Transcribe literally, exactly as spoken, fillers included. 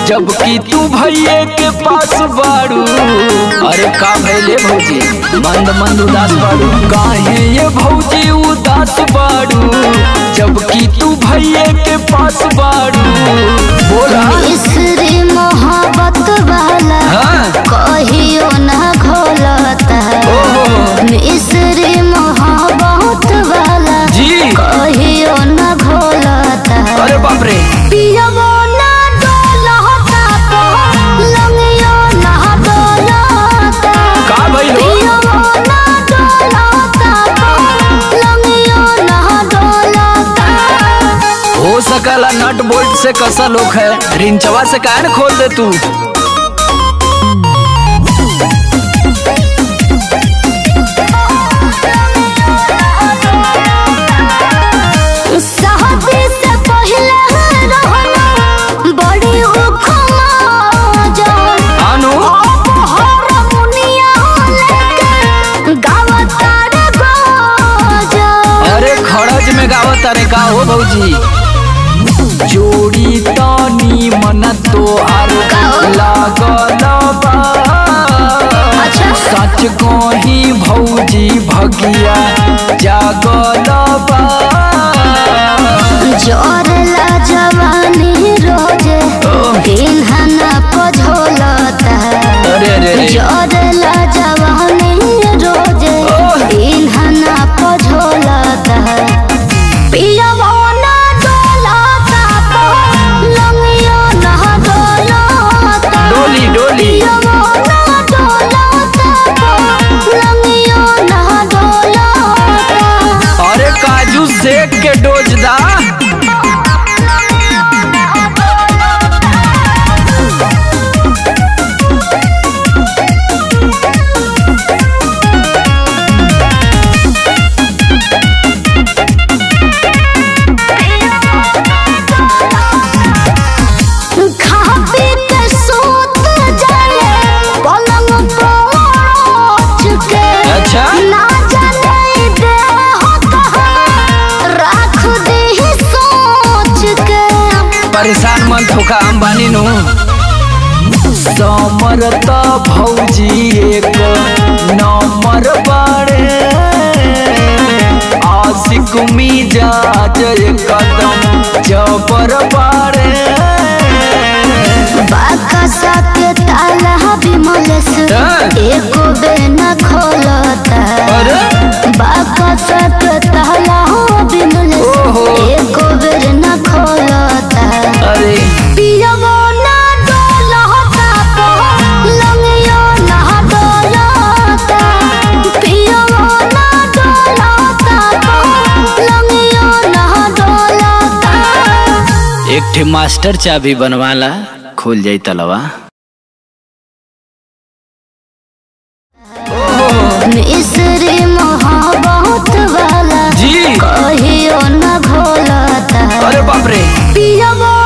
जबकि तू भैये के पास बाड़ू। अरे का भैले भौजी मंद मंद उदास बाड़ू, काहे ये भौजी उदास बाड़ू, जबकि तू भैये के पास बाड़ू। बोला इसरी मोहब्बत वाला कहियो ना घोलता, इसरी मोहब्बत वाला जी कहियो ना घोलता। अरे बाप रे पियबो ना डोलता को लंगियो ना डोलता, का भइलो पियबो ना डोलता को लंगियो ना डोलता। हो सकला नट बोल्ट से कसा लोग है, रिंचवा से काहे खोल दे तू। तारे का हो भौजी जोड़ी तानी मन तोहार लागल बा, सच कही भौजी भगिया जागल बा। जोरला जवानी रोजे दिनहना पझोलता, जोरला जवानी रोजे दिनहना पझोलता। पियबो ना डोलता को लंगियो ना डोलता, डोली डोली पियबो ना डोलता को लंगियो ना डोलता। अरे काजू सेक के डोज दा। परेशान मन थोका अंबानी नु समरता भौजी एक नंबर बाड़े, आशिक मिजाज कदम जबर बाड़े। बाकसा के ताला बिमलेस एको बेना खोलता, बाकसा के ताला बिमलेस एको बेना खोलता। अरे पियबो ना डोलता को लंगियो ना डोलता, पियबो ना डोलता को लंगियो ना डोलता। एक ठे मास्टर चाबी बनवाला खुल जाई तलवा। इसरी मोहब्बत वाला जी कहियो ना घोलता। अरे बाप रे पियबो